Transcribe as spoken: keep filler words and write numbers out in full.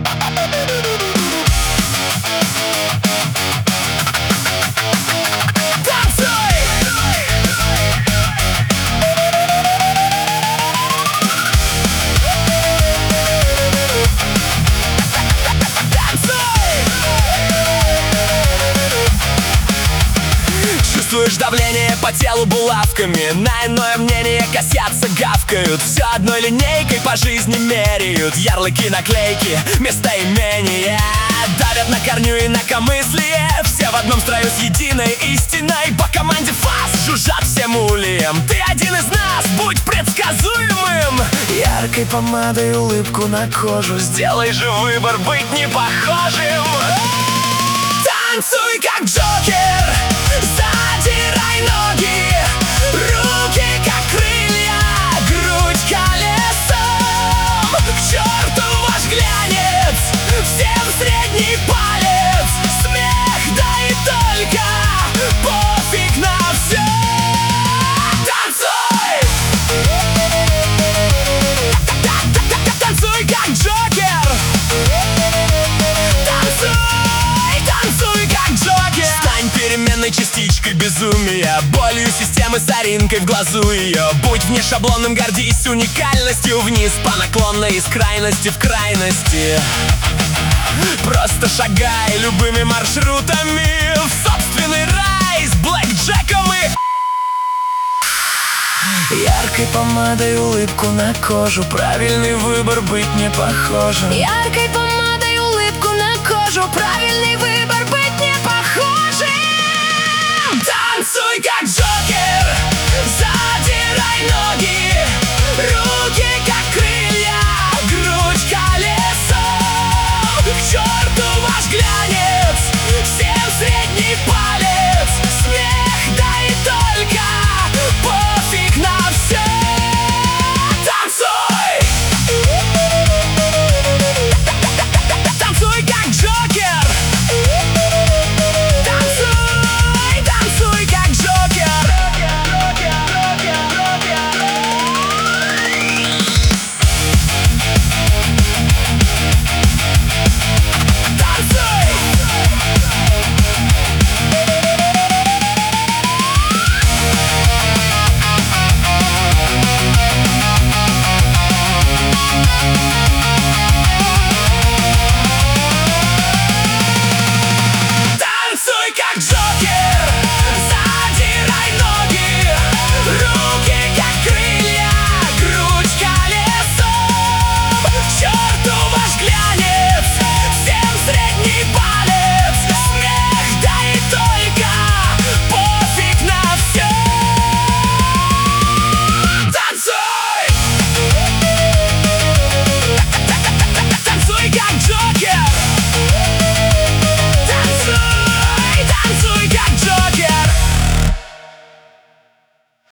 Чувствуешь давление по телу булавками, на иное мнение косятся, гавкают, все одной линейкой по жизни меряют. Ярлыки, наклейки, местоимения давят на корню инакомыслие. Все в одном строю с единой истиной. По команде фас жужжат всем ульем. Ты один из нас, будь предсказуемым. Яркой помадой улыбку на кожу, сделай же выбор быть не похожим. Танцуй как Джокер, задирай ноги, руки как крылья, грудь колесом. К черту ваш глянец, всем средний палец, смех, да и только, пофиг на все. Танцуй! Танцуй как Джокер! Переменной частичкой безумия, болью системы, соринкой в глазу ее. Будь вне шаблонным, гордись уникальностью. Вниз по наклонной, из крайности в крайности. Просто шагай любыми маршрутами в собственный рай с блэкджеком и яркой помадой улыбку на кожу, правильный выбор быть не похожим. Яркой помадой улыбку на кожу, правильный выбор быть не похожим. Танцуй как Джокер, задирай ноги, руки как крылья, грудь колесом. К черту ваш взгляд.